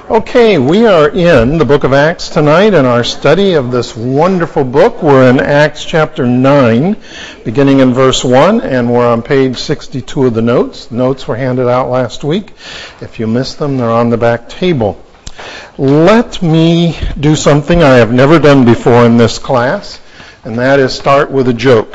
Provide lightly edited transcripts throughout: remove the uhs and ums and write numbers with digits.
Okay, we are in the book of Acts tonight in our study of this wonderful book. We're in Acts chapter 9, beginning in verse 1, and we're on page 62 of the notes. The notes were handed out last week. If you missed them, they're on the back table. Let me do something I have never done before in this class, and that is start with a joke.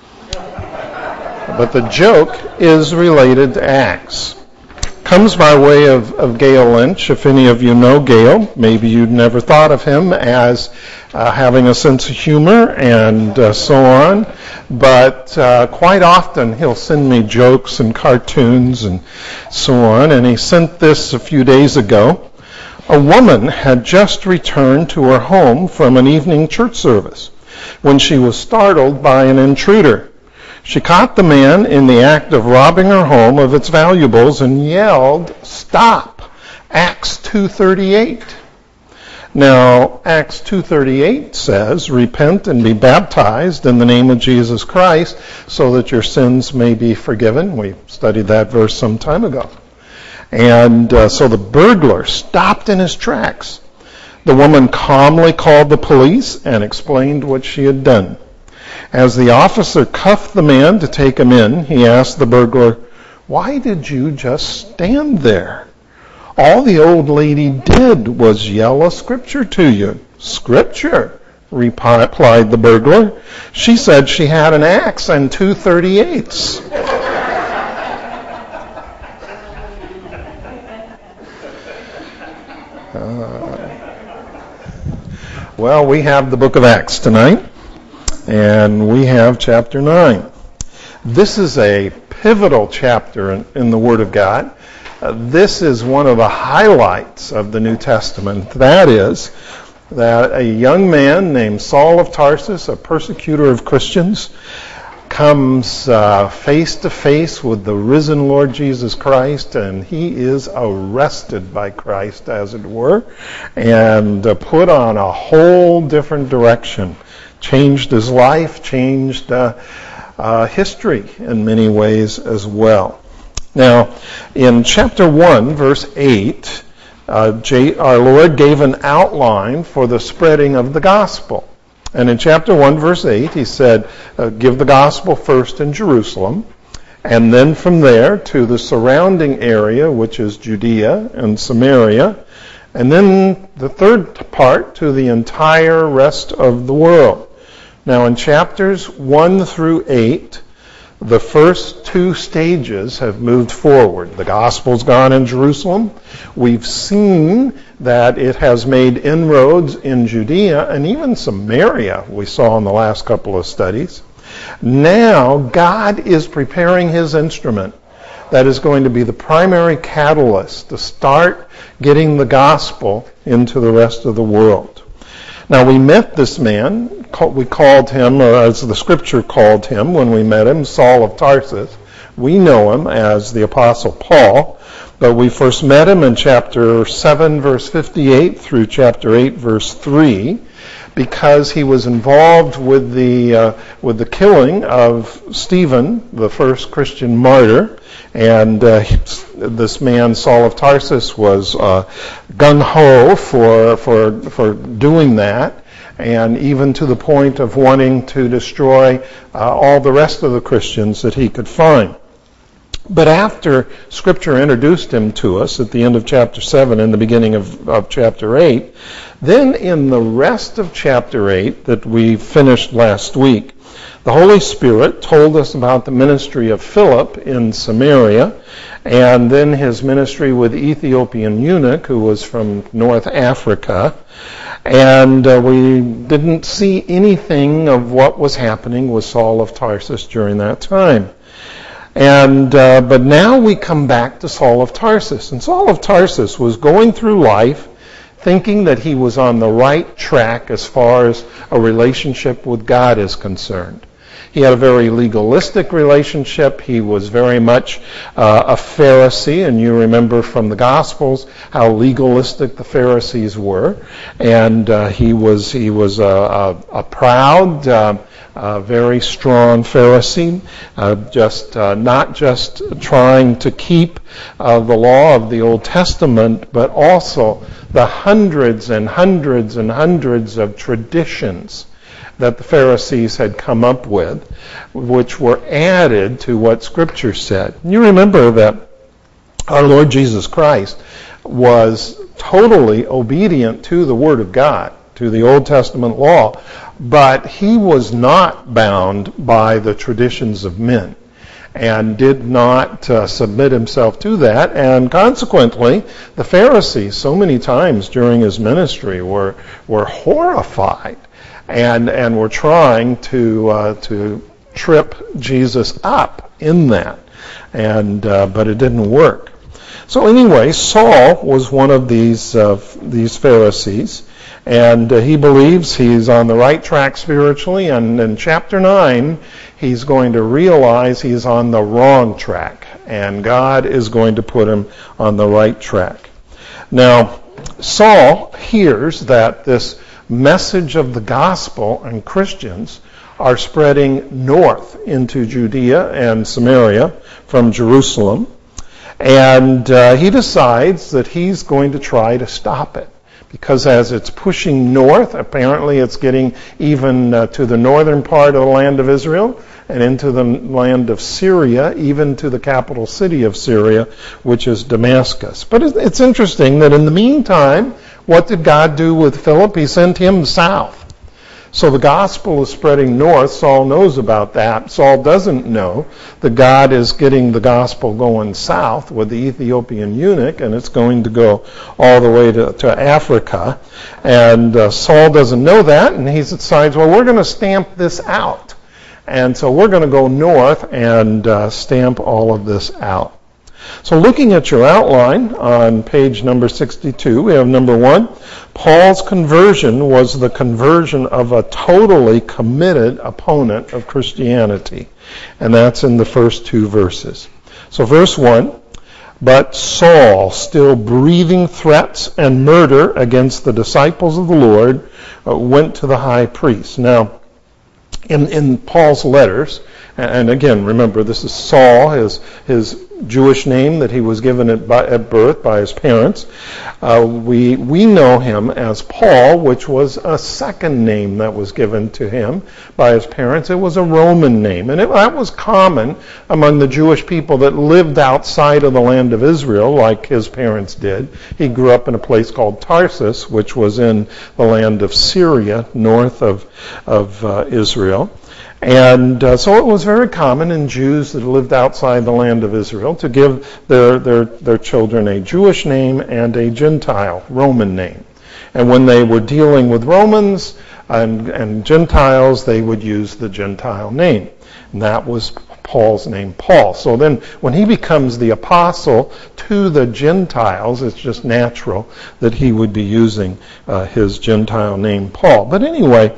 But the joke is related to Acts. Comes by way of Gail Lynch. If any of you know Gail, maybe you'd never thought of him as having a sense of humor and so on. But quite often he'll send me jokes and cartoons and so on. And he sent this a few days ago. A woman had just returned to her home from an evening church service when she was startled by an intruder. She caught the man in the act of robbing her home of its valuables and yelled, "Stop!" Acts 2:38. Now, Acts 2:38 says, "Repent and be baptized in the name of Jesus Christ so that your sins may be forgiven." We studied that verse some time ago. And so the burglar stopped in his tracks. The woman calmly called the police and explained what she had done. As the officer cuffed the man to take him in, he asked the burglar, "Why did you just stand there?" "All the old lady did was yell a scripture to you." "Scripture?" replied the burglar. "She said she had an axe and 238s. Well, we have the book of Acts tonight. And we have chapter 9. This is a pivotal chapter in the Word of God. This is one of the highlights of the New Testament. That is, that a young man named Saul of Tarsus, a persecutor of Christians, comes face to face with the risen Lord Jesus Christ, and he is arrested by Christ, as it were, and put on a whole different direction. Changed his life, changed history in many ways as well. Now, in chapter 1, verse 8, our Lord gave an outline for the spreading of the gospel. And in chapter 1, verse 8, he said, give the gospel first in Jerusalem, and then from there to the surrounding area, which is Judea and Samaria, and then the third part to the entire rest of the world. Now, in chapters 1 through 8, the first two stages have moved forward. The gospel's gone in Jerusalem. We've seen that it has made inroads in Judea and even Samaria, we saw in the last couple of studies. Now, God is preparing his instrument that is going to be the primary catalyst to start getting the gospel into the rest of the world. Now, we met this man. We called him, or as the scripture called him when we met him, Saul of Tarsus. We know him as the Apostle Paul, but we first met him in chapter 7, verse 58 through chapter 8, verse 3, because he was involved with the killing of Stephen, the first Christian martyr. And this man, Saul of Tarsus, was gung-ho for doing that, and even to the point of wanting to destroy all the rest of the Christians that he could find. But after Scripture introduced him to us at the end of chapter 7 and the beginning of chapter 8, then in the rest of chapter 8 that we finished last week, the Holy Spirit told us about the ministry of Philip in Samaria, and then his ministry with the Ethiopian eunuch who was from North Africa. And we didn't see anything of what was happening with Saul of Tarsus during that time. And but now we come back to Saul of Tarsus. And Saul of Tarsus was going through life thinking that he was on the right track as far as a relationship with God is concerned. He had a very legalistic relationship. He was very much a Pharisee, and you remember from the Gospels how legalistic the Pharisees were. And he was a proud very strong Pharisee, not just trying to keep the law of the Old Testament, but also the hundreds and hundreds and hundreds of traditions that the Pharisees had come up with, which were added to what Scripture said. You remember that our Lord Jesus Christ was totally obedient to the Word of God, to the Old Testament law, but he was not bound by the traditions of men and did not submit himself to that. And consequently, the Pharisees, so many times during his ministry, were horrified and were trying to trip Jesus up in that. But it didn't work. So anyway, Saul was one of these Pharisees, and he believes he's on the right track spiritually, and in chapter 9, he's going to realize he's on the wrong track, and God is going to put him on the right track. Now, Saul hears that this message of the gospel and Christians are spreading north into Judea and Samaria from Jerusalem, and he decides that he's going to try to stop it. Because as it's pushing north, apparently it's getting even to the northern part of the land of Israel and into the land of Syria, even to the capital city of Syria, which is Damascus. But it's interesting that in the meantime, what did God do with Philip? He sent him south. So the gospel is spreading north. Saul knows about that. Saul doesn't know that God is getting the gospel going south with the Ethiopian eunuch, and it's going to go all the way to Africa. And Saul doesn't know that, and he decides, well, we're going to stamp this out. And so we're going to go north and stamp all of this out. So looking at your outline on page number 62, we have number 1, Paul's conversion was the conversion of a totally committed opponent of Christianity. And that's in the first 2 verses. So verse 1, but Saul, still breathing threats and murder against the disciples of the Lord, went to the high priest. Now, in Paul's letters, and again, remember, this is Saul, his Jewish name that he was given at birth by his parents. We know him as Paul, which was a second name that was given to him by his parents. It was a Roman name, and that was common among the Jewish people that lived outside of the land of Israel, like his parents did. He grew up in a place called Tarsus, which was in the land of Syria, north of Israel. And so it was very common in Jews that lived outside the land of Israel to give their children a Jewish name and a Gentile, Roman name. And when they were dealing with Romans and Gentiles, they would use the Gentile name. And that was Paul's name, Paul. So then when he becomes the apostle to the Gentiles, it's just natural that he would be using his Gentile name, Paul. But anyway,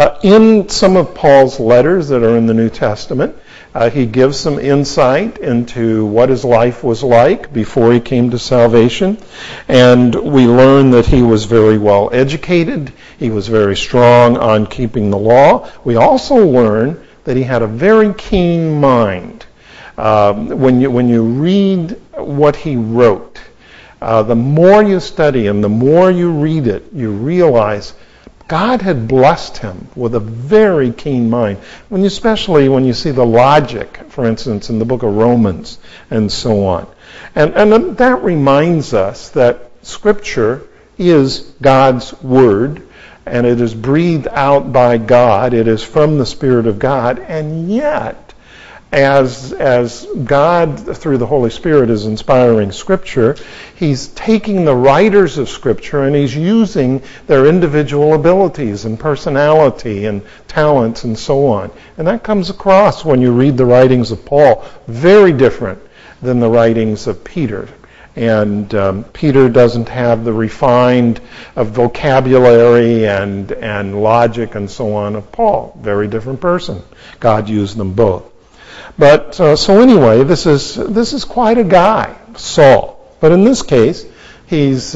in some of Paul's letters that are in the New Testament, he gives some insight into what his life was like before he came to salvation. And we learn that he was very well educated. He was very strong on keeping the law. We also learn that he had a very keen mind. When you read what he wrote, the more you study and the more you read it, you realize God had blessed him with a very keen mind. Especially when you see the logic, for instance, in the book of Romans and so on. And that reminds us that Scripture is God's Word, and it is breathed out by God. It is from the Spirit of God. And yet, as God, through the Holy Spirit, is inspiring Scripture, He's taking the writers of Scripture and He's using their individual abilities and personality and talents and so on. And that comes across when you read the writings of Paul. Very different than the writings of Peter. And Peter doesn't have the refined vocabulary and logic and so on of Paul. Very different person. God used them both. But so anyway, this is quite a guy, Saul. But in this case, He's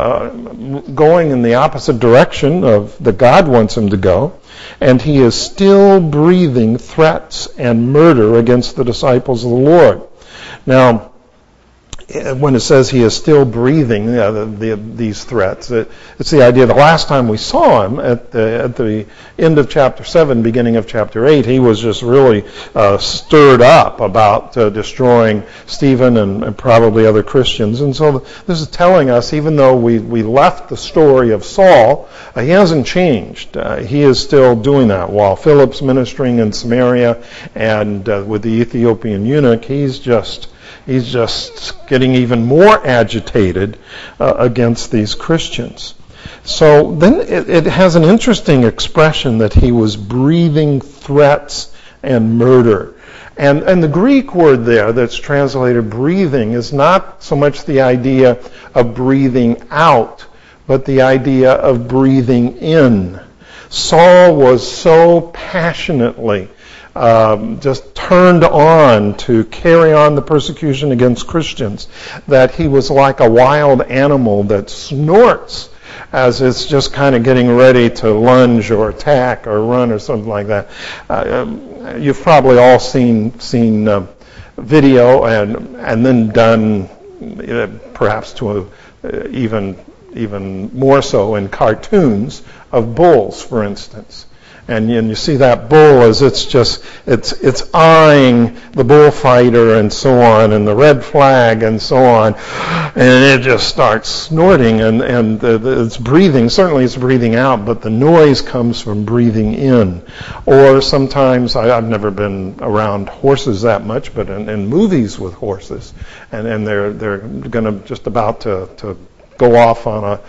going in the opposite direction of that God wants him to go, and he is still breathing threats and murder against the disciples of the Lord. Now, when it says he is still breathing these threats, it's the idea the last time we saw him at the end of chapter 7, beginning of chapter 8, he was just really stirred up about destroying Stephen and probably other Christians. And so this is telling us, even though we left the story of Saul, he hasn't changed. He is still doing that. While Philip's ministering in Samaria and with the Ethiopian eunuch, he's just getting even more agitated against these Christians. So then it has an interesting expression that he was breathing threats and murder. And the Greek word there that's translated breathing is not so much the idea of breathing out, but the idea of breathing in. Saul was so passionately just turned on to carry on the persecution against Christians that he was like a wild animal that snorts as it's just kind of getting ready to lunge or attack or run or something like that. You've probably all seen video and then done perhaps to even more so in cartoons of bulls, for instance. And you see that bull as it's eyeing the bullfighter and so on, and the red flag and so on, and it just starts snorting and it's breathing. Certainly it's breathing out, but the noise comes from breathing in. Or sometimes, I've never been around horses that much, but in movies with horses, and they're going to just about to go off on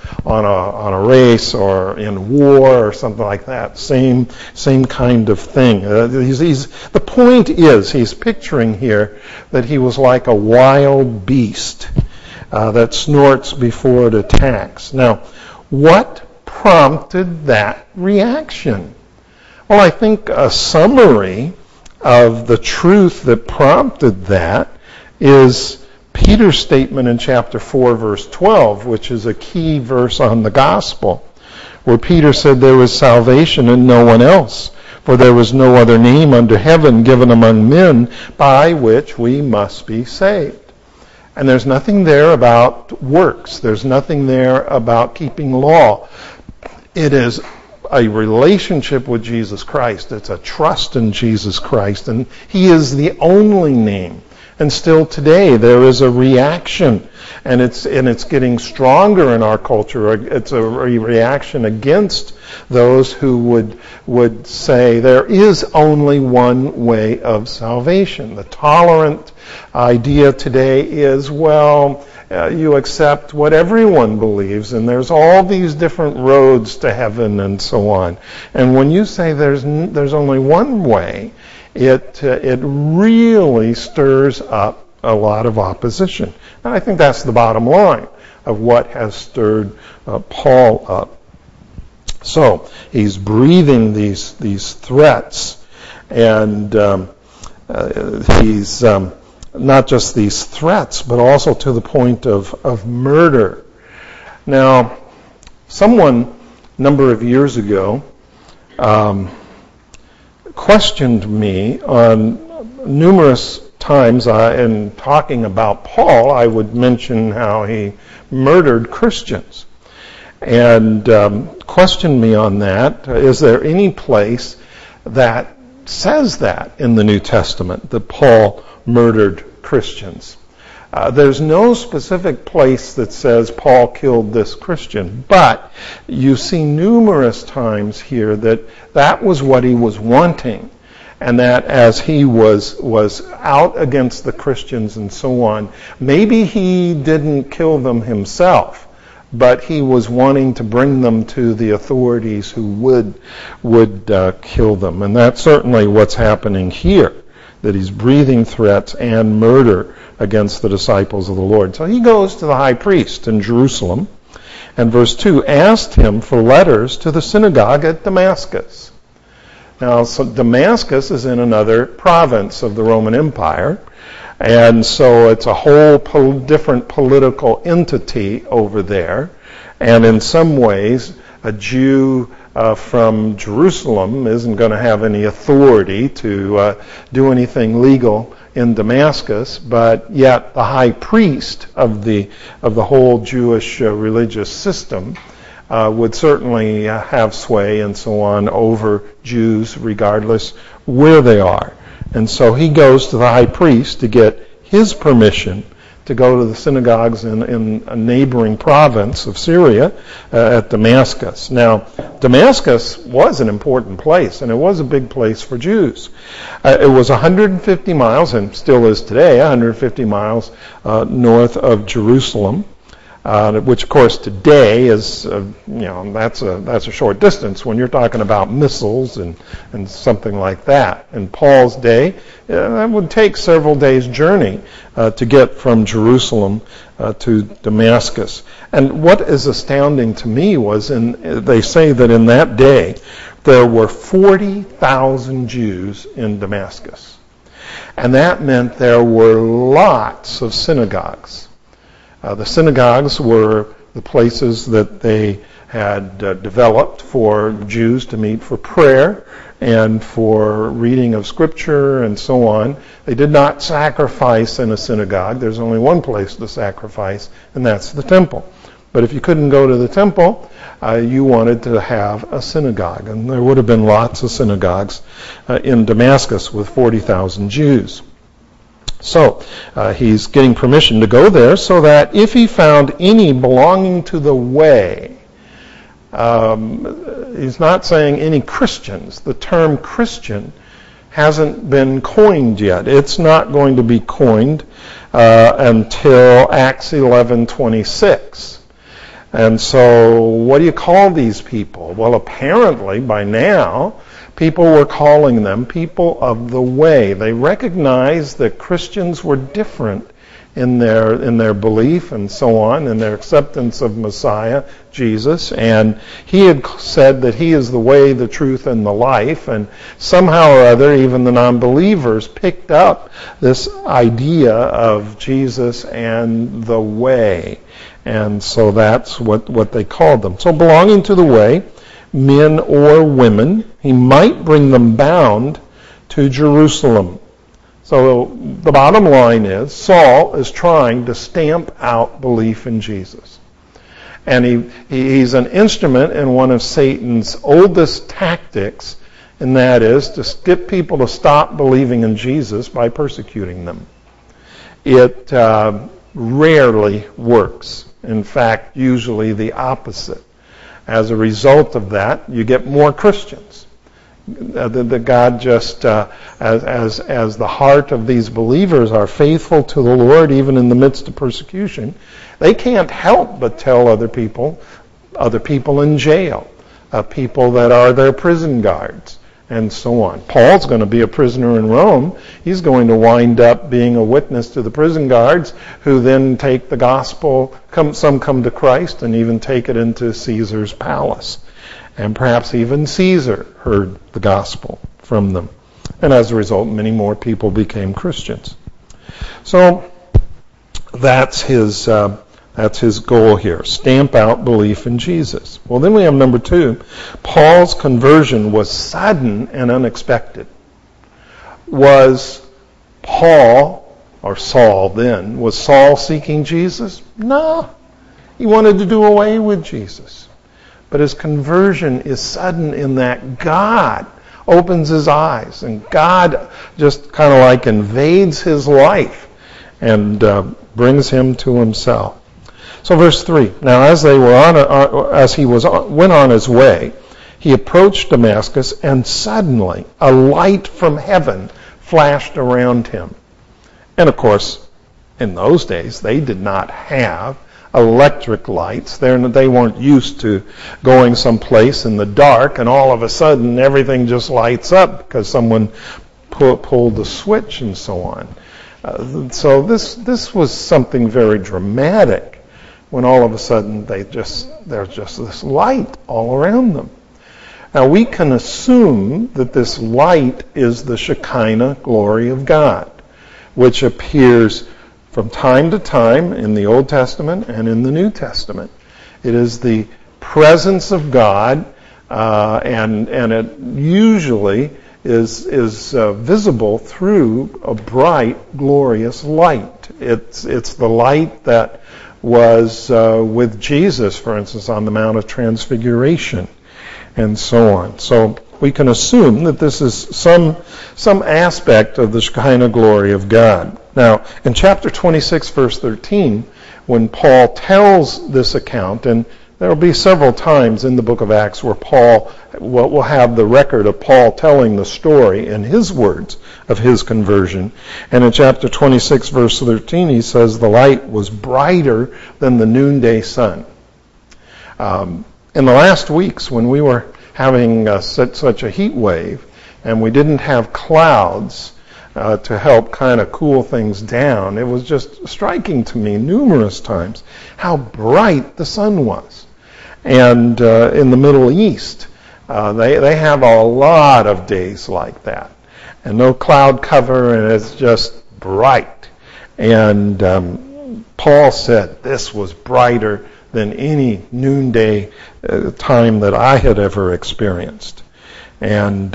a race or in war or something like that. Same kind of thing. The point is, he's picturing here that he was like a wild beast that snorts before it attacks. Now, what prompted that reaction? Well, I think a summary of the truth that prompted that is Peter's statement in chapter 4, verse 12, which is a key verse on the gospel, where Peter said there was salvation in no one else, for there was no other name under heaven given among men by which we must be saved. And there's nothing there about works. There's nothing there about keeping law. It is a relationship with Jesus Christ. It's a trust in Jesus Christ, and he is the only name. And still today there is a reaction, and it's getting stronger in our culture. It's a reaction against those who would say there is only one way of salvation. The tolerant idea today is, well, you accept what everyone believes, and there's all these different roads to heaven and so on. And when you say there's only one way, it really stirs up a lot of opposition. And I think that's the bottom line of what has stirred Paul up. So he's breathing these threats, and he's not just these threats, but also to the point of murder. Now, someone a number of years ago questioned me on numerous times in talking about Paul. I would mention how he murdered Christians, and questioned me on that. Is there any place that says that in the New Testament, that Paul murdered Christians? There's no specific place that says Paul killed this Christian, but you see numerous times here that was what he was wanting, and that as he was out against the Christians and so on, maybe he didn't kill them himself, but he was wanting to bring them to the authorities who would kill them. And that's certainly what's happening here, that he's breathing threats and murder against the disciples of the Lord. So he goes to the high priest in Jerusalem, and verse 2, asked him for letters to the synagogue at Damascus. Now, so Damascus is in another province of the Roman Empire, and so it's a whole different political entity over there. And in some ways, a Jew from Jerusalem isn't going to have any authority to do anything legal in Damascus, but yet the high priest of the whole Jewish religious system would certainly have sway and so on over Jews regardless where they are. And so he goes to the high priest to get his permission to go to the synagogues in a neighboring province of Syria at Damascus. Now, Damascus was an important place, and it was a big place for Jews. It was 150 miles, and still is today, 150 miles north of Jerusalem. Which, of course, today is, that's a short distance when you're talking about missiles and something like that. In Paul's day, that would take several days' journey to get from Jerusalem to Damascus. And what is astounding to me was, they say that in that day, there were 40,000 Jews in Damascus. And that meant there were lots of synagogues. The synagogues were the places that they had developed for Jews to meet for prayer and for reading of Scripture and so on. They did not sacrifice in a synagogue. There's only one place to sacrifice, and that's the temple. But if you couldn't go to the temple, you wanted to have a synagogue. And there would have been lots of synagogues in Damascus with 40,000 Jews. So he's getting permission to go there so that if he found any belonging to the way, he's not saying any Christians. The term Christian hasn't been coined yet. It's not going to be coined until Acts 11:26. And so what do you call these people? Well, apparently by now, people were calling them people of the way. They recognized that Christians were different in their belief and so on, in their acceptance of Messiah, Jesus. And he had said that he is the way, the truth, and the life. And somehow or other, even the non-believers picked up this idea of Jesus and the way. And so that's what they called them. So belonging to the way, men or women, he might bring them bound to Jerusalem. So the bottom line is, Saul is trying to stamp out belief in Jesus. And he's an instrument in one of Satan's oldest tactics, and that is to get people to stop believing in Jesus by persecuting them. It rarely works. In fact, usually the opposite. As a result of that, you get more Christians. That God just, as the heart of these believers are faithful to the Lord even in the midst of persecution, they can't help but tell other people in jail, people that are their prison guards, and so on. Paul's going to be a prisoner in Rome. He's going to wind up being a witness to the prison guards, who then take the gospel, some come to Christ, and even take it into Caesar's palace. And perhaps even Caesar heard the gospel from them. And as a result, many more people became Christians. So that's his goal here. Stamp out belief in Jesus. Well, then we have number 2. Paul's conversion was sudden and unexpected. Was Paul, or Saul then, was Saul seeking Jesus? No. He wanted to do away with Jesus. But his conversion is sudden in that God opens his eyes, and God just kind of like invades his life and brings him to himself. So verse 3. Now as he went on his way, he approached Damascus, and suddenly a light from heaven flashed around him. And of course, in those days, they did not have electric lights. They weren't used to going someplace in the dark and all of a sudden everything just lights up because someone pulled the switch and so on. So this was something very dramatic when all of a sudden there's just this light all around them. Now we can assume that this light is the Shekinah glory of God, which appears from time to time in the Old Testament and in the New Testament. It is the presence of God, and it usually is visible through a bright, glorious light. It's the light that was with Jesus, for instance, on the Mount of Transfiguration, and so on. So we can assume that this is some aspect of the Shekinah glory of God. Now, in chapter 26, verse 13, when Paul tells this account, and there will be several times in the book of Acts where Paul will have the record of Paul telling the story in his words of his conversion. And in chapter 26, verse 13, he says, the light was brighter than the noonday sun. In the last weeks, when we were having such a heat wave, and we didn't have clouds to help kind of cool things down, it was just striking to me numerous times how bright the sun was. And in the Middle East, they have a lot of days like that. And no cloud cover, and it's just bright. And Paul said this was brighter than any noonday time that I had ever experienced. And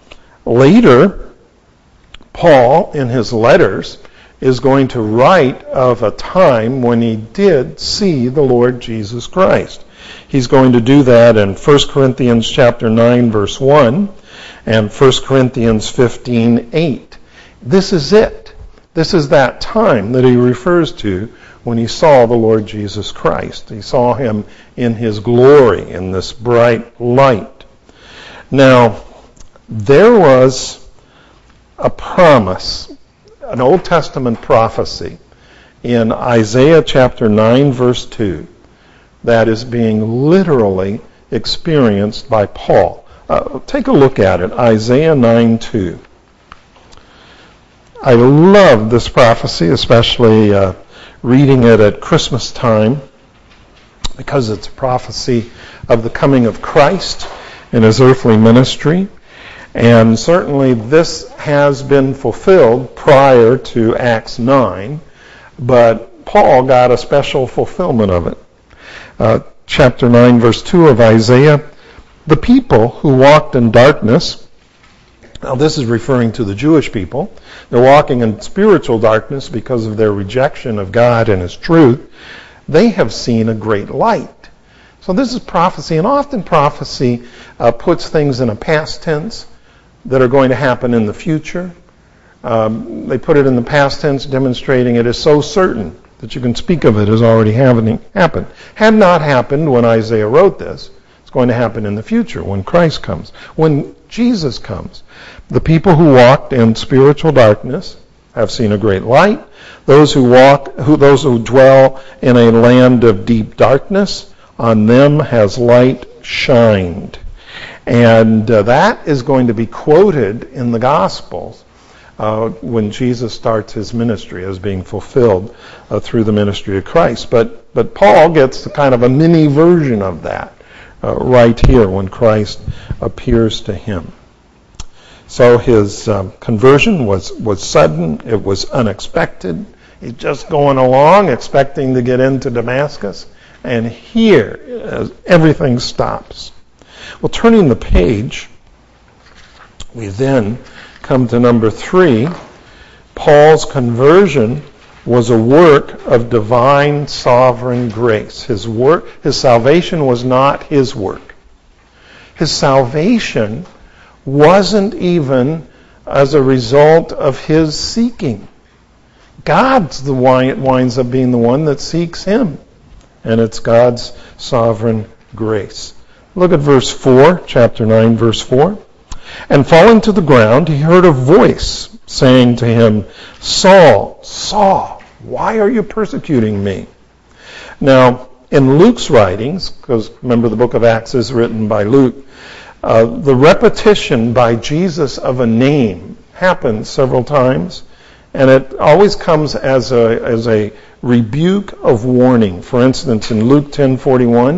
later, Paul, in his letters, is going to write of a time when he did see the Lord Jesus Christ. He's going to do that in 1 Corinthians chapter 9, verse 1, and 1 Corinthians 15, 8. This is it. This is that time that he refers to when he saw the Lord Jesus Christ. He saw him in his glory, in this bright light. Now, there was a promise, an Old Testament prophecy, in Isaiah chapter 9, verse 2, that is being literally experienced by Paul. Take a look at it, Isaiah 9:2. I love this prophecy, especially reading it at Christmas time, because it's a prophecy of the coming of Christ in his earthly ministry. And certainly this has been fulfilled prior to Acts 9, but Paul got a special fulfillment of it. Chapter 9, verse 2 of Isaiah, the people who walked in darkness, now this is referring to the Jewish people, they're walking in spiritual darkness because of their rejection of God and his truth, they have seen a great light. So this is prophecy, and often prophecy puts things in a past tense that are going to happen in the future. They put it in the past tense, demonstrating it is so certain that you can speak of it as already having happened. Had not happened when Isaiah wrote this. It's going to happen in the future when Christ comes, when Jesus comes. The people who walked in spiritual darkness have seen a great light. Those who dwell in a land of deep darkness, on them has light shined. And that is going to be quoted in the Gospels when Jesus starts his ministry as being fulfilled through the ministry of Christ. But Paul gets kind of a mini version of that right here when Christ appears to him. So his conversion was sudden. It was unexpected. He's just going along expecting to get into Damascus. And here, everything stops. Well, turning the page, we then come to number 3. Paul's conversion was a work of divine sovereign grace. His salvation was not his work. His salvation wasn't even as a result of his seeking. God's the one that winds up being the one that seeks him. And it's God's sovereign grace. Look at verse 4, chapter 9, verse 4. And falling to the ground, he heard a voice saying to him, Saul, Saul, why are you persecuting me? Now, in Luke's writings, because remember the book of Acts is written by Luke, the repetition by Jesus of a name happens several times, and it always comes as a rebuke of warning. For instance, in Luke 10:41,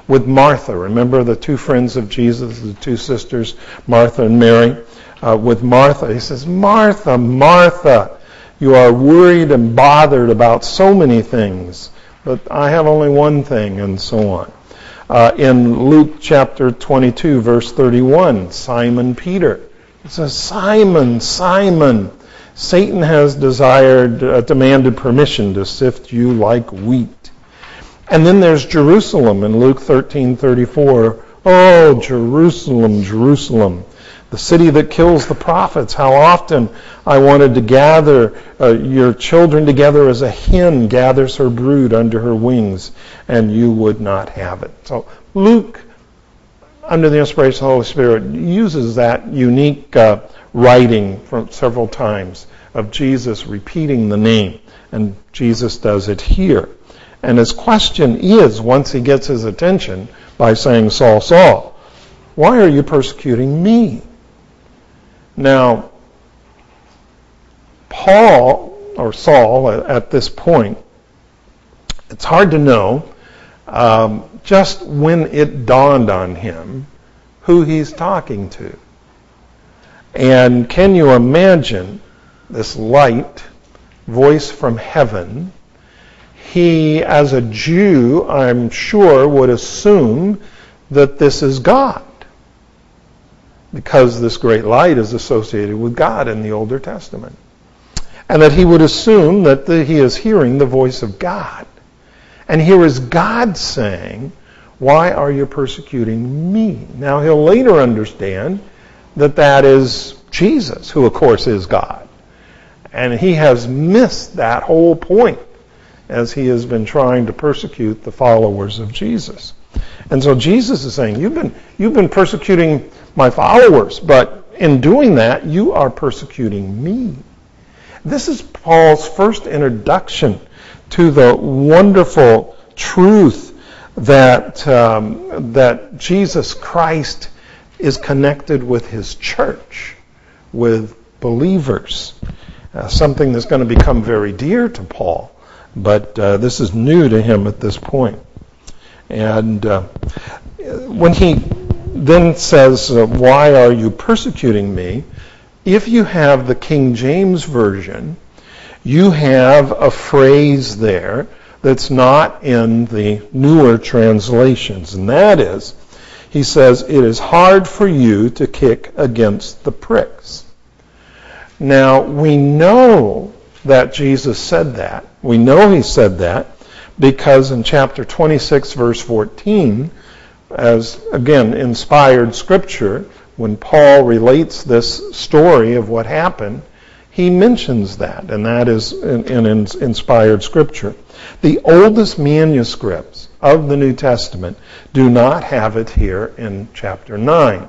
with Martha. Remember the two friends of Jesus, the two sisters, Martha and Mary? With Martha, he says, Martha, Martha, you are worried and bothered about so many things, but I have only one thing, and so on. In Luke chapter 22, verse 31, Simon Peter. It says, Simon, Simon, Satan has demanded permission to sift you like wheat. And then there's Jerusalem in Luke 13:34. Oh, Jerusalem, Jerusalem, the city that kills the prophets. How often I wanted to gather your children together as a hen gathers her brood under her wings, and you would not have it. So Luke, under the inspiration of the Holy Spirit, uses that unique writing from several times of Jesus repeating the name, and Jesus does it here. And his question is, once he gets his attention by saying, Saul, Saul, why are you persecuting me? Now, Saul, at this point, it's hard to know just when it dawned on him who he's talking to. And can you imagine this light voice from heaven? He, as a Jew, I'm sure, would assume that this is God, because this great light is associated with God in the Older Testament. And that he would assume that he is hearing the voice of God. And here is God saying, why are you persecuting me? Now he'll later understand that that is Jesus, who of course is God. And he has missed that whole point as he has been trying to persecute the followers of Jesus. And so Jesus is saying, you've been persecuting my followers, but in doing that, you are persecuting me. This is Paul's first introduction to the wonderful truth that Jesus Christ is connected with his church, with believers. Something that's going to become very dear to Paul, but this is new to him at this point. And when he then says, why are you persecuting me? If you have the King James Version, you have a phrase there that's not in the newer translations. And that is, he says, it is hard for you to kick against the pricks. Now, we know that Jesus said that. We know he said that because in chapter 26, verse 14, as, again, inspired scripture, when Paul relates this story of what happened, he mentions that, and that is in inspired scripture. The oldest manuscripts of the New Testament do not have it here in chapter 9.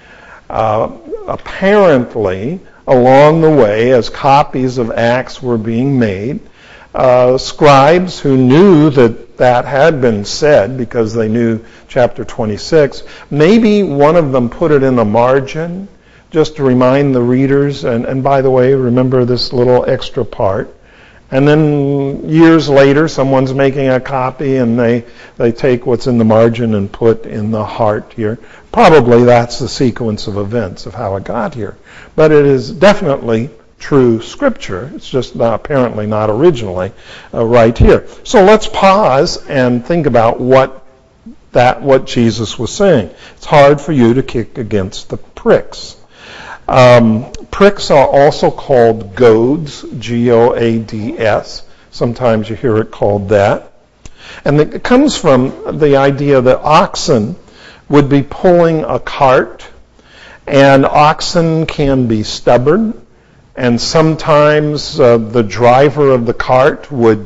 Apparently, along the way, as copies of Acts were being made, scribes who knew that had been said because they knew chapter 26, maybe one of them put it in the margin just to remind the readers, and by the way, remember this little extra part. And then years later, someone's making a copy and they take what's in the margin and put in the heart here. Probably that's the sequence of events of how it got here. But it is definitely true scripture. It's just apparently not originally right here. So let's pause and think about what Jesus was saying. It's hard for you to kick against the pricks. Pricks are also called goads, G-O-A-D-S. Sometimes you hear it called that. And it comes from the idea that oxen would be pulling a cart, and oxen can be stubborn, and sometimes the driver of the cart would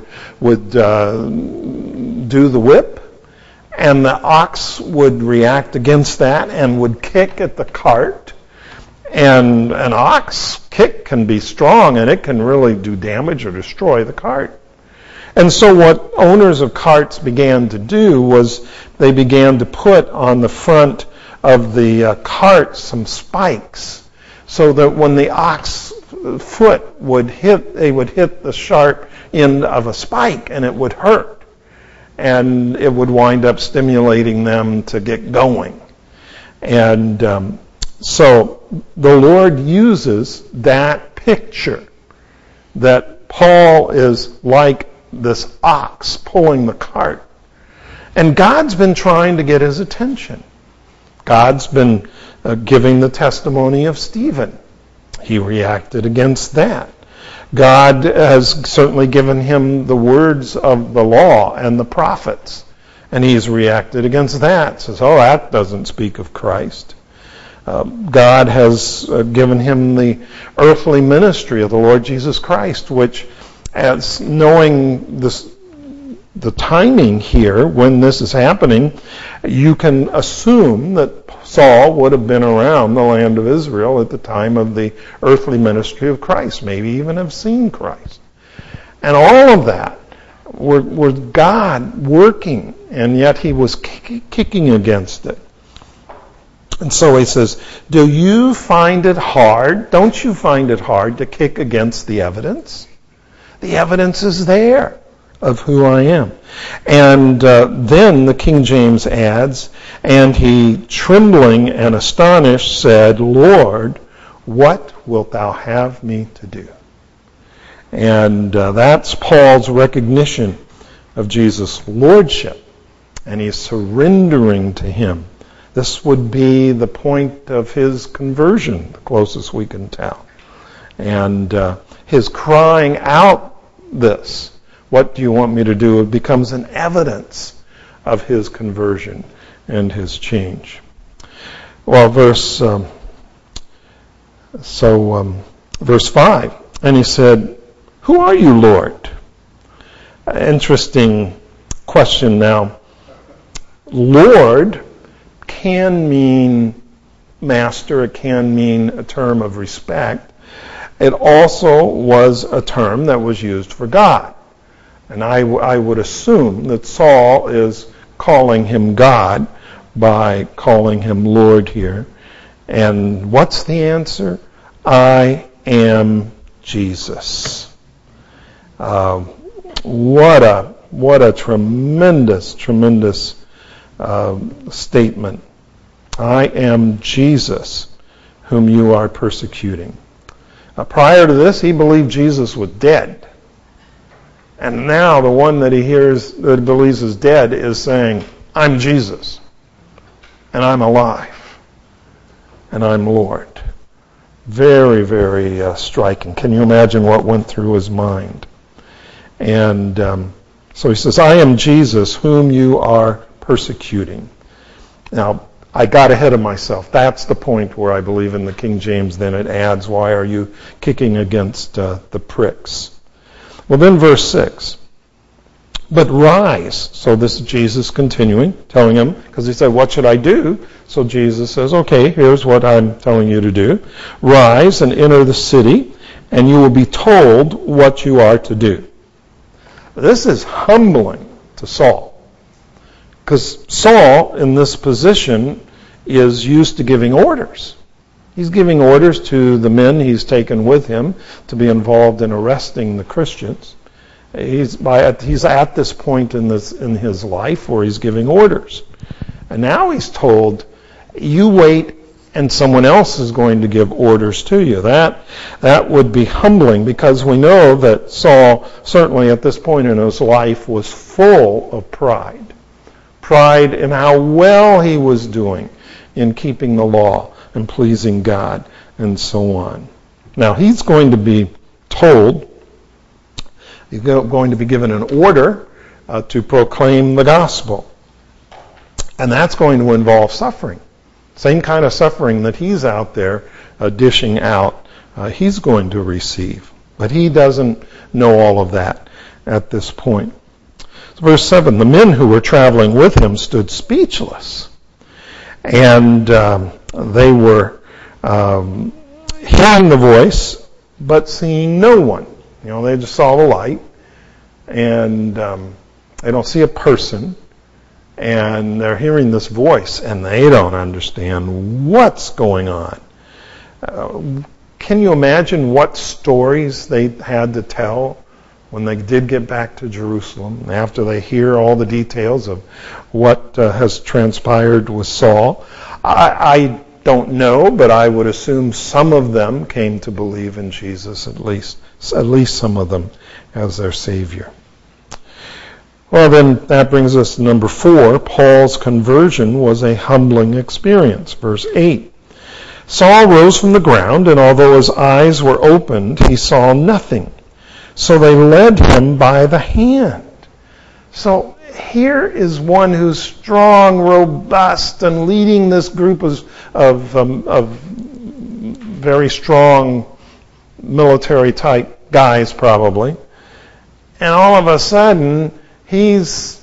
do the whip, and the ox would react against that and would kick at the cart. And an ox kick can be strong, and it can really do damage or destroy the cart. And so what owners of carts began to do was they began to put on the front of the cart some spikes so that when the ox foot would hit, they would hit the sharp end of a spike and it would hurt. and it would wind up stimulating them to get going. And so the Lord uses that picture that Paul is like this ox pulling the cart. And God's been trying to get his attention. God's been giving the testimony of Stephen. He reacted against that. God has certainly given him the words of the law and the prophets, and he's reacted against that. Says, oh, that doesn't speak of Christ. God has given him the earthly ministry of the Lord Jesus Christ, which, as knowing the timing here when this is happening, you can assume that Saul would have been around the land of Israel at the time of the earthly ministry of Christ, maybe even have seen Christ. And all of that was God working, and yet he was kicking against it. And so he says, do you find it hard? Don't you find it hard to kick against the evidence? The evidence is there of who I am. And then the King James adds, and he, trembling and astonished, said, Lord, what wilt thou have me to do? And that's Paul's recognition of Jesus' lordship. And he's surrendering to him. This would be the point of his conversion, the closest we can tell. And his crying out this, what do you want me to do? It becomes an evidence of his conversion and his change. Well, verse 5, and he said, who are you, Lord? Interesting question now. Lord can mean master, it can mean a term of respect. It also was a term that was used for God. And I would assume that Saul is calling him God by calling him Lord here. And what's the answer? I am Jesus. What a tremendous statement. I am Jesus, whom you are persecuting. Prior to this, he believed Jesus was dead. And now the one that he hears, that believes is dead, is saying, I'm Jesus. And I'm alive. And I'm Lord. Very, very striking. Can you imagine what went through his mind? And so he says, I am Jesus, whom you are persecuting. Now, I got ahead of myself. That's the point where I believe in the King James, then it adds, why are you kicking against the pricks? Well, then verse 6. But rise. So this is Jesus continuing, telling him, because he said, what should I do? So Jesus says, okay, here's what I'm telling you to do. Rise and enter the city, and you will be told what you are to do. This is humbling to Saul. Because Saul, in this position, is used to giving orders. He's giving orders to the men he's taken with him to be involved in arresting the Christians. He's at this point in his life where he's giving orders. And now he's told, you wait and someone else is going to give orders to you. That would be humbling, because we know that Saul, certainly at this point in his life, was full of pride. Pride in how well he was doing in keeping the law and pleasing God, and so on. Now, he's going to be told, he's going to be given an order to proclaim the gospel. And that's going to involve suffering. Same kind of suffering that he's out there dishing out, he's going to receive. But he doesn't know all of that at this point. So verse 7, the men who were traveling with him stood speechless. And they were hearing the voice, but seeing no one. You know, they just saw the light, and they don't see a person, and they're hearing this voice, and they don't understand what's going on. Can you imagine what stories they had to tell when they did get back to Jerusalem, after they hear all the details of what has transpired with Saul. I don't know, but I would assume some of them came to believe in Jesus, at least some of them, as their Savior. Well, then that brings us to number 4. Paul's conversion was a humbling experience. Verse 8. Saul rose from the ground, and although his eyes were opened, he saw nothing. So they led him by the hand. So here is one who's strong, robust, and leading this group of very strong military-type guys, probably. And all of a sudden, he's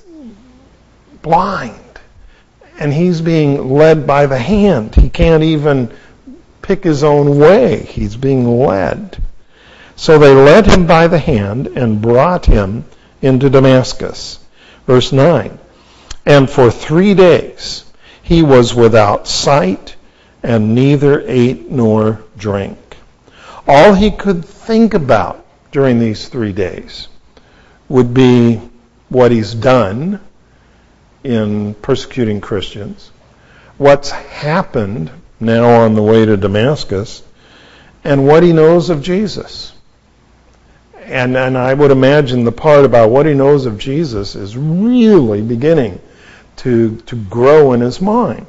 blind. And he's being led by the hand. He can't even pick his own way. He's being led. So they led him by the hand and brought him into Damascus. Verse 9. And for 3 days he was without sight and neither ate nor drank. All he could think about during these 3 days would be what he's done in persecuting Christians, what's happened now on the way to Damascus, and what he knows of Jesus. And I would imagine the part about what he knows of Jesus is really beginning to grow in his mind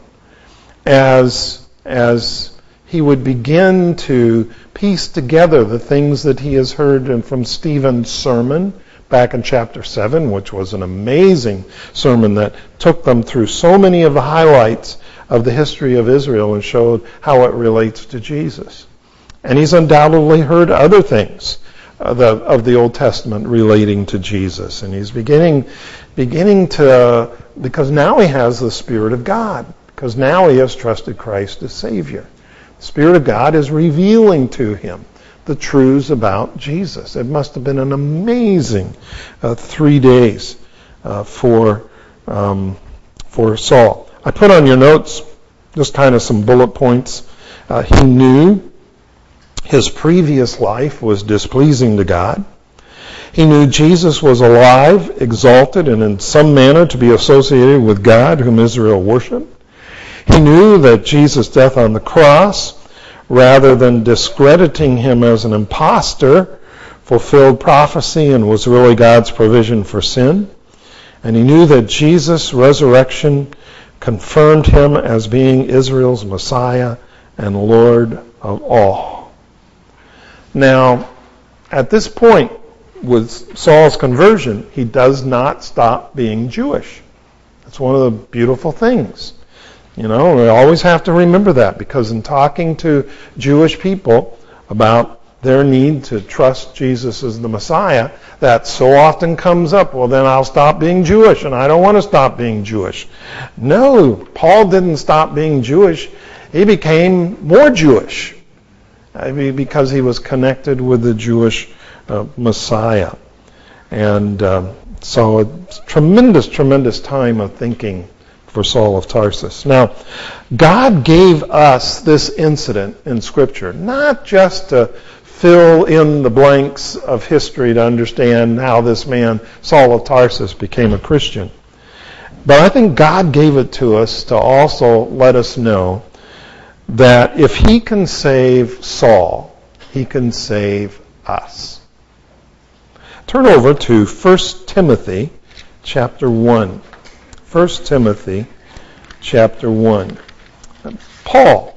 as he would begin to piece together the things that he has heard from Stephen's sermon back in chapter 7, which was an amazing sermon that took them through so many of the highlights of the history of Israel and showed how it relates to Jesus. And he's undoubtedly heard other things of the Old Testament relating to Jesus. And he's beginning to, because now he has the Spirit of God, because now he has trusted Christ as Savior. The Spirit of God is revealing to him the truths about Jesus. It must have been an amazing 3 days for Saul. I put on your notes just kind of some bullet points. He knew his previous life was displeasing to God. He knew Jesus was alive, exalted, and in some manner to be associated with God, whom Israel worshiped. He knew that Jesus' death on the cross, rather than discrediting him as an impostor, fulfilled prophecy and was really God's provision for sin. And he knew that Jesus' resurrection confirmed him as being Israel's Messiah and Lord of all. Now, at this point, with Saul's conversion, he does not stop being Jewish. That's one of the beautiful things. You know, we always have to remember that, because in talking to Jewish people about their need to trust Jesus as the Messiah, that so often comes up, well, then I'll stop being Jewish, and I don't want to stop being Jewish. No, Paul didn't stop being Jewish. He became more Jewish because he was connected with the Jewish Messiah. And so it's tremendous time of thinking for Saul of Tarsus. Now, God gave us this incident in Scripture, not just to fill in the blanks of history to understand how this man, Saul of Tarsus, became a Christian. But I think God gave it to us to also let us know that if he can save Saul, he can save us. Turn over to 1 Timothy chapter 1. 1 Timothy chapter 1. Paul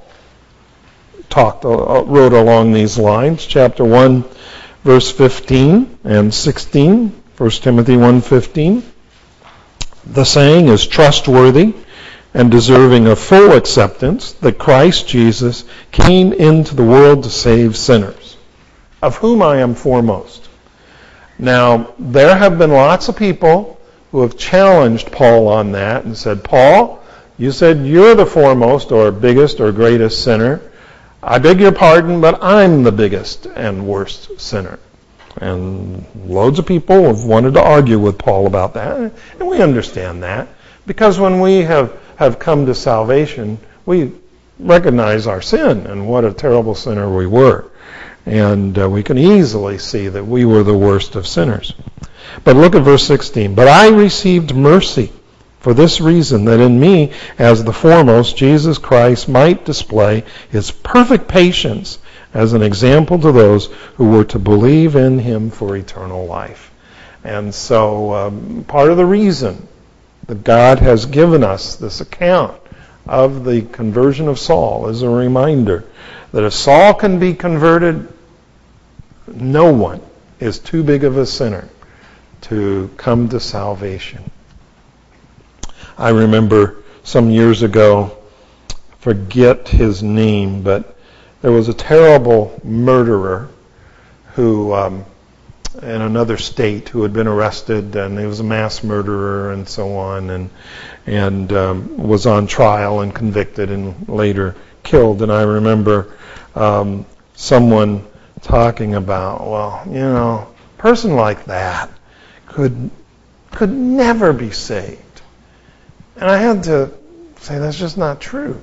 wrote along these lines, chapter 1, verse 15 and 16, 1 Timothy 1:15. The saying is trustworthy and deserving of full acceptance, that Christ Jesus came into the world to save sinners, of whom I am foremost. Now, there have been lots of people who have challenged Paul on that and said, Paul, you said you're the foremost or biggest or greatest sinner. I beg your pardon, but I'm the biggest and worst sinner. And loads of people have wanted to argue with Paul about that, and we understand that, because when we have come to salvation, we recognize our sin and what a terrible sinner we were. And we can easily see that we were the worst of sinners. But look at verse 16. But I received mercy for this reason, that in me, as the foremost, Jesus Christ might display his perfect patience as an example to those who were to believe in him for eternal life. And so part of the reason that God has given us this account of the conversion of Saul is a reminder that if Saul can be converted, no one is too big of a sinner to come to salvation. I remember some years ago, forget his name, but there was a terrible murderer who, in another state, who had been arrested, and he was a mass murderer and so on, and was on trial and convicted and later killed. And I remember someone talking about, well, a person like that could never be saved. And I had to say, that's just not true.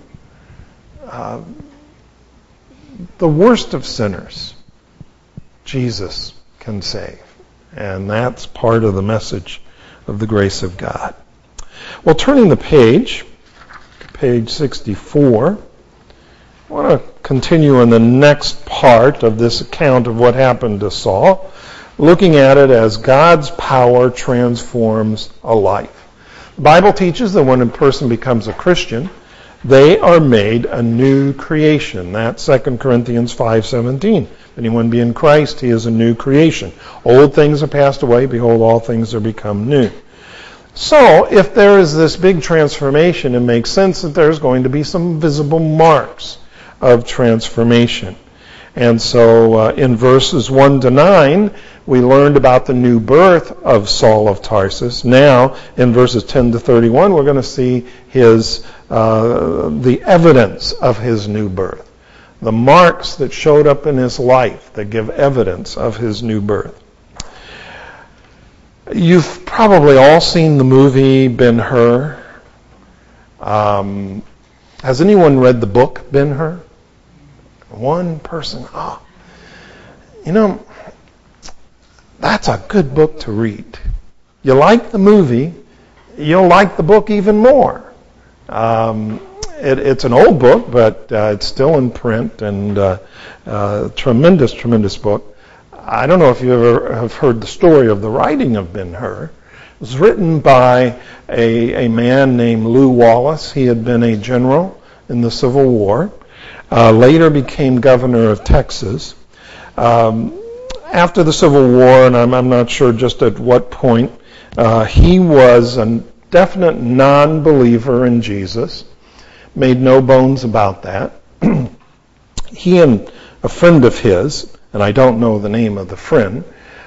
The worst of sinners, Jesus can save. And that's part of the message of the grace of God. Well, turning the page 64, I want to continue in the next part of this account of what happened to Saul, looking at it as God's power transforms a life. The Bible teaches that when a person becomes a Christian, they are made a new creation. That's 2 Corinthians 5:17. If anyone be in Christ, he is a new creation. Old things are passed away. Behold, all things are become new. So, if there is this big transformation, it makes sense that there's going to be some visible marks of transformation. And so, in verses 1 to 9, we learned about the new birth of Saul of Tarsus. Now, in verses 10 to 31, we're going to see the evidence of his new birth. The marks that showed up in his life that give evidence of his new birth. You've probably all seen the movie Ben-Hur. Has anyone read the book Ben-Hur? One person. That's a good book to read. You like the movie, you'll like the book even more. It's an old book, but it's still in print, and tremendous book. I don't know if you ever have heard the story of the writing of Ben-Hur. It was written by a man named Lew Wallace. He had been a general in the Civil War. Later became governor of Texas. After the Civil War, and I'm not sure just at what point, he was a definite non-believer in Jesus. Made no bones about that. He and a friend of his, and I don't know the name of the friend,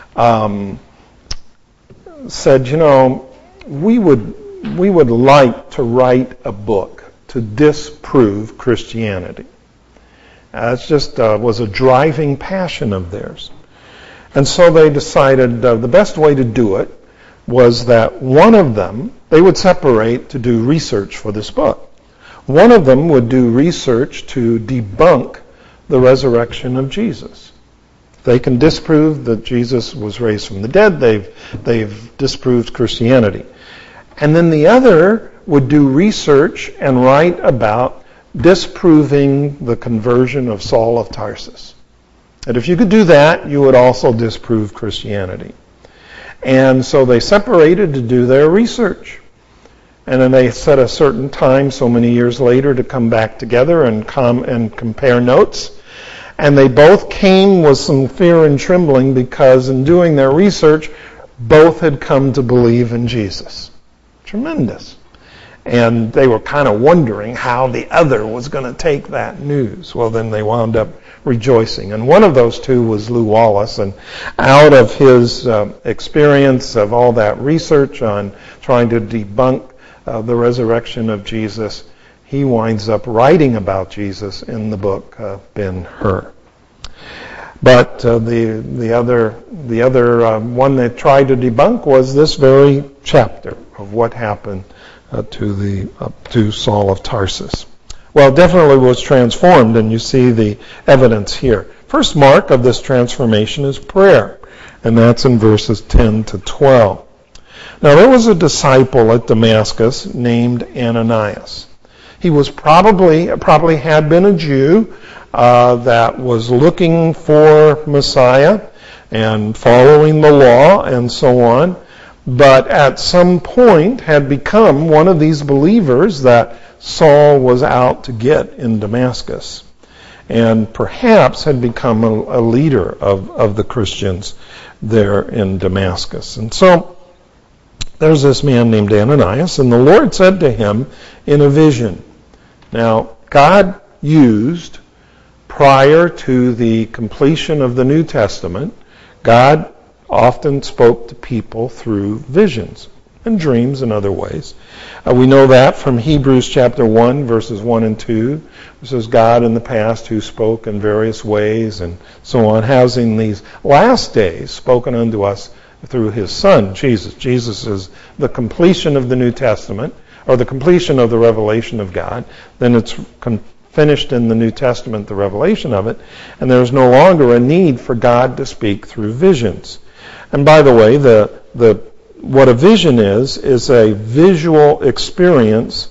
said, we would like to write a book to disprove Christianity. It just was a driving passion of theirs. And so they decided the best way to do it was that one of them, they would separate to do research for this book. One of them would do research to debunk the resurrection of Jesus. They can disprove that Jesus was raised from the dead. They've disproved Christianity. And then the other would do research and write about disproving the conversion of Saul of Tarsus. And if you could do that, you would also disprove Christianity. And so they separated to do their research. And then they set a certain time, so many years later, to come back together and compare notes. And they both came with some fear and trembling because in doing their research, both had come to believe in Jesus. Tremendous. And they were kind of wondering how the other was going to take that news. Well, then they wound up rejoicing. And one of those two was Lew Wallace. And out of his experience of all that research on trying to debunk the resurrection of Jesus, he winds up writing about Jesus in the book Ben-Hur. But the other one that tried to debunk was this very chapter of what happened to Saul of Tarsus. Well, it definitely was transformed, and you see the evidence here. first mark of this transformation is prayer, and that's in verses 10 to 12. Now, there was a disciple at Damascus named Ananias. He was probably had been a Jew that was looking for Messiah and following the law and so on, but at some point had become one of these believers that Saul was out to get in Damascus, and perhaps had become a leader of the Christians there in Damascus. And so there's this man named Ananias, and the Lord said to him in a vision. Now, God used, prior to the completion of the New Testament, God often spoke to people through visions and dreams and other ways. We know that from Hebrews chapter 1, verses 1 and 2. It says God in the past who spoke in various ways and so on, has in these last days spoken unto us through his Son, Jesus. Jesus is the completion of the New Testament, or the completion of the revelation of God. Then it's finished in the New Testament, the revelation of it, and there's no longer a need for God to speak through visions. And by the way, what a vision is a visual experience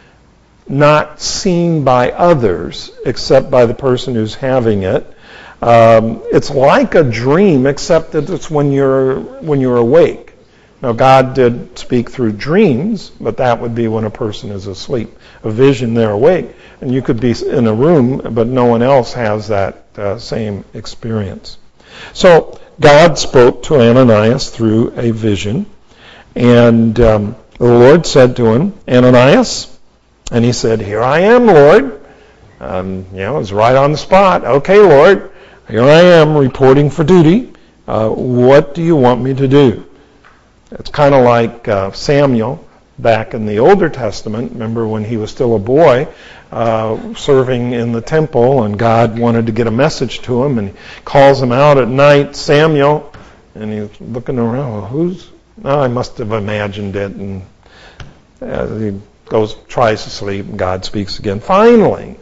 not seen by others except by the person who's having it. It's like a dream, except that it's when you're awake. Now, God did speak through dreams, but that would be when a person is asleep. A vision, they're awake, and you could be in a room, but no one else has that same experience. So God spoke to Ananias through a vision, and the Lord said to him, Ananias, and he said, "Here I am, Lord." It was right on the spot. "Okay, Lord, here I am reporting for duty. What do you want me to do?" It's kind of like Samuel back in the Older Testament. Remember when he was still a boy serving in the temple, and God wanted to get a message to him, and he calls him out at night, "Samuel," and he's looking around. "Well, I must have imagined it," and he tries to sleep, and God speaks again. Finally,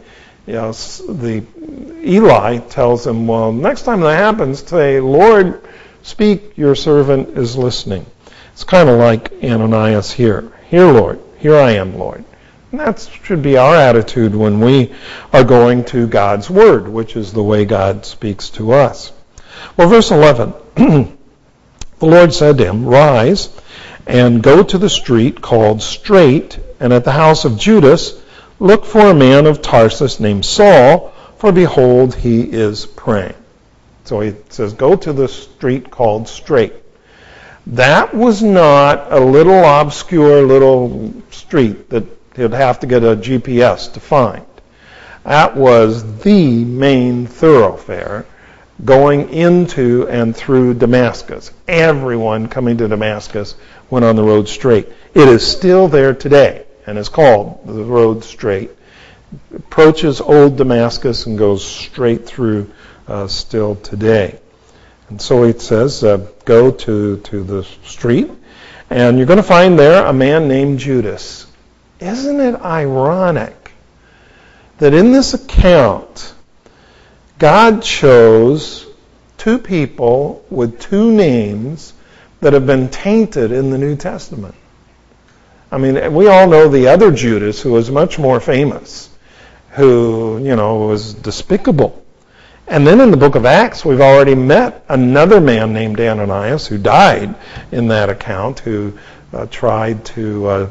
Eli tells him, "Well, next time that happens, say, 'Lord, speak, your servant is listening.'" It's kind of like Ananias here. "Here, Lord. Here I am, Lord." And that should be our attitude when we are going to God's Word, which is the way God speaks to us. Well, verse 11, the Lord said to him, "Rise and go to the street called Straight, and at the house of Judas look for a man of Tarsus named Saul, for behold, he is praying." So he says, go to the street called Straight. That was not a little obscure little street that he'd have to get a GPS to find. That was the main thoroughfare going into and through Damascus. Everyone coming to Damascus went on the road Straight. It is still there today and is called the road Straight. It approaches old Damascus and goes straight through still today. And so it says, go to the street, and you're going to find there a man named Judas. Isn't it ironic that in this account, God chose two people with two names that have been tainted in the New Testament? I mean, we all know the other Judas, who was much more famous, who, was despicable. And then in the book of Acts, we've already met another man named Ananias who died in that account, who tried to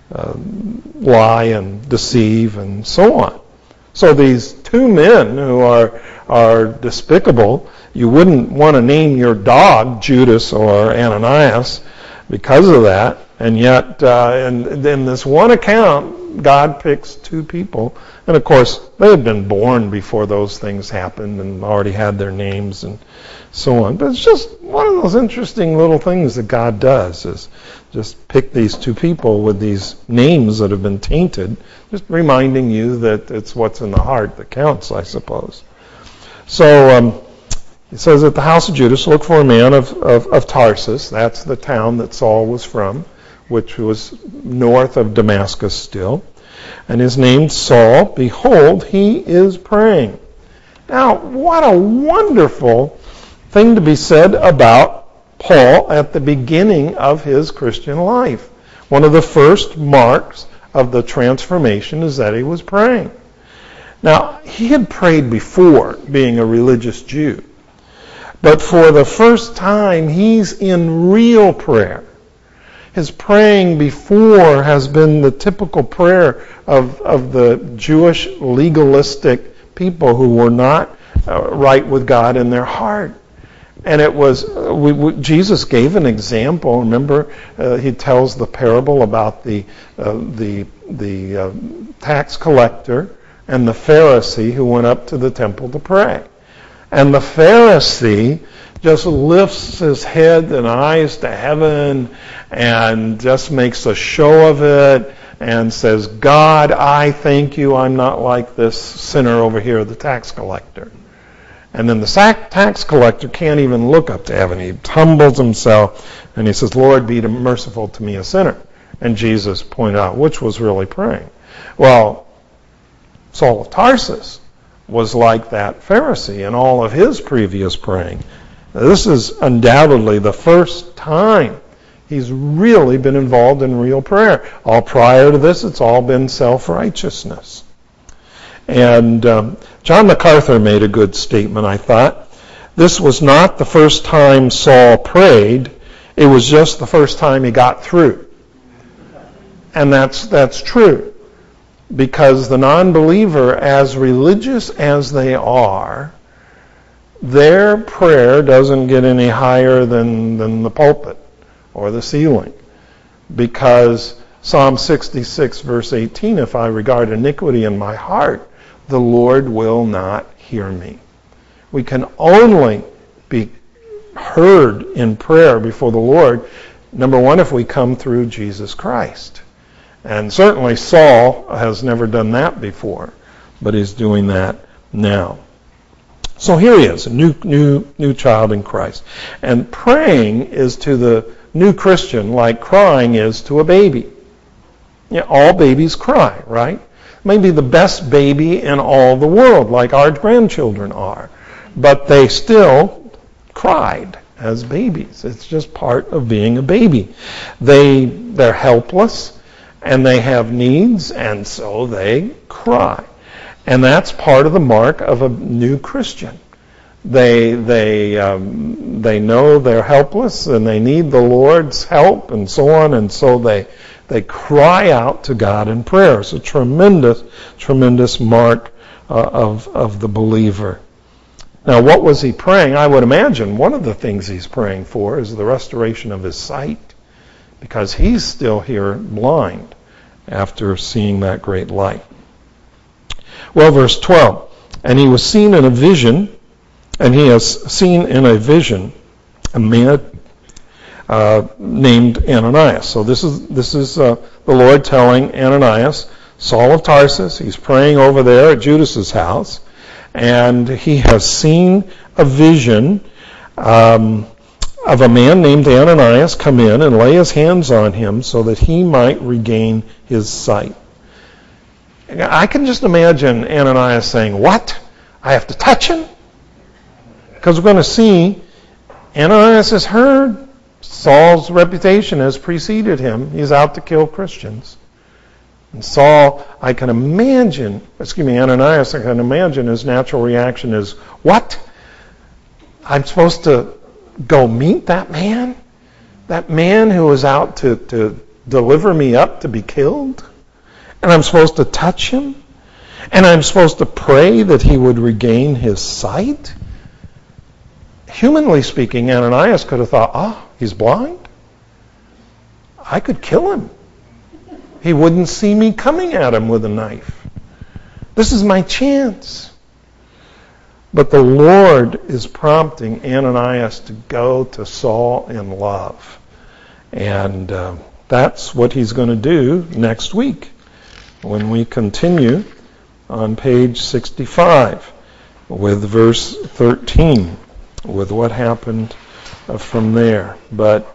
lie and deceive and so on. So these two men who are despicable, you wouldn't want to name your dog Judas or Ananias because of that. And yet, in this one account, God picks two people. And of course, they had been born before those things happened and already had their names and so on. But it's just one of those interesting little things that God does, is just pick these two people with these names that have been tainted, just reminding you that it's what's in the heart that counts, I suppose. So it says, at the house of Judas, look for a man of Tarsus. That's the town that Saul was from, which was north of Damascus still. And his name's Saul. Behold, he is praying. Now, what a wonderful thing to be said about Paul at the beginning of his Christian life. One of the first marks of the transformation is that he was praying. Now, he had prayed before, being a religious Jew. But for the first time, he's in real prayer. His praying before has been the typical prayer of the Jewish legalistic people who were not right with God in their heart. And it was, Jesus gave an example. Remember, he tells the parable about the tax collector and the Pharisee who went up to the temple to pray. And the Pharisee just lifts his head and eyes to heaven and just makes a show of it and says, God, I thank you I'm not like this sinner over here, the tax collector. And then the tax collector can't even look up to heaven. He humbles himself and he says, Lord, be merciful to me, a sinner. And Jesus pointed out which was really praying. Well, Saul of Tarsus was like that Pharisee in all of his previous praying. Now, this is undoubtedly the first time he's really been involved in real prayer. All prior to this, it's all been self-righteousness. And John MacArthur made a good statement, I thought. This was not the first time Saul prayed. It was just the first time he got through. And that's true. Because the non-believer, as religious as they are, their prayer doesn't get any higher than the pulpit or the ceiling. Because Psalm 66, verse 18, if I regard iniquity in my heart, the Lord will not hear me. We can only be heard in prayer before the Lord, number one, if we come through Jesus Christ. And certainly Saul has never done that before, but he's doing that now. So here he is, a new child in Christ. And praying is to the new Christian like crying is to a baby. Yeah, all babies cry, right? Maybe the best baby in all the world, like our grandchildren are. But they still cried as babies. It's just part of being a baby. They're helpless. And they have needs, and so they cry. And that's part of the mark of a new Christian. They know they're helpless, and they need the Lord's help, and so on, and so they cry out to God in prayer. It's a tremendous, tremendous mark of the believer. Now, what was he praying? I would imagine one of the things he's praying for is the restoration of his sight, because he's still here blind after seeing that great light. Well, verse 12, and he was seen in a vision, and he has seen in a vision a man named Ananias. So this is the Lord telling Ananias, Saul of Tarsus, he's praying over there at Judas's house, and he has seen a vision of a man named Ananias come in and lay his hands on him so that he might regain his sight. I can just imagine Ananias saying, what? I have to touch him? Because we're going to see Ananias has heard Saul's reputation has preceded him. He's out to kill Christians. And Saul, Ananias, I can imagine his natural reaction is, what? I'm supposed to go meet that man? That man who was out to deliver me up to be killed? And I'm supposed to touch him? And I'm supposed to pray that he would regain his sight? Humanly speaking, Ananias could have thought, he's blind? I could kill him. He wouldn't see me coming at him with a knife. This is my chance. But the Lord is prompting Ananias to go to Saul in love. And that's what he's going to do next week when we continue on page 65 with verse 13, with what happened from there. But,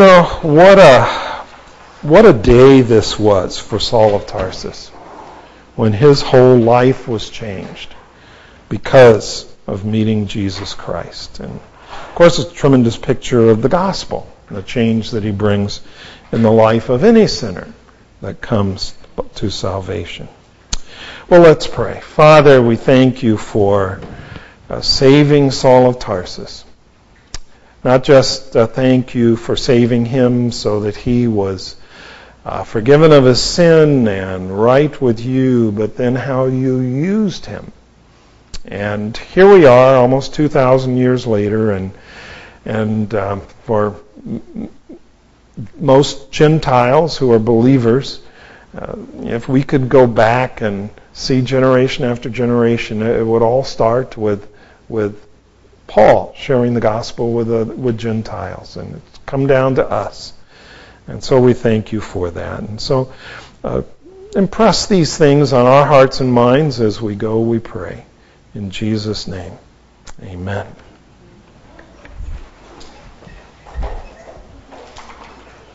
what a day this was for Saul of Tarsus. when his whole life was changed because of meeting Jesus Christ. And of course, it's a tremendous picture of the gospel, the change that he brings in the life of any sinner that comes to salvation. Well, let's pray. Father, we thank you for saving Saul of Tarsus. Not just thank you for saving him so that he was forgiven of his sin and right with you, but then how you used him. And here we are, almost 2,000 years later, and for most Gentiles who are believers, if we could go back and see generation after generation, it would all start with Paul sharing the gospel with Gentiles, and it's come down to us. And so we thank you for that. And so impress these things on our hearts and minds as we go, we pray. In Jesus' name, amen.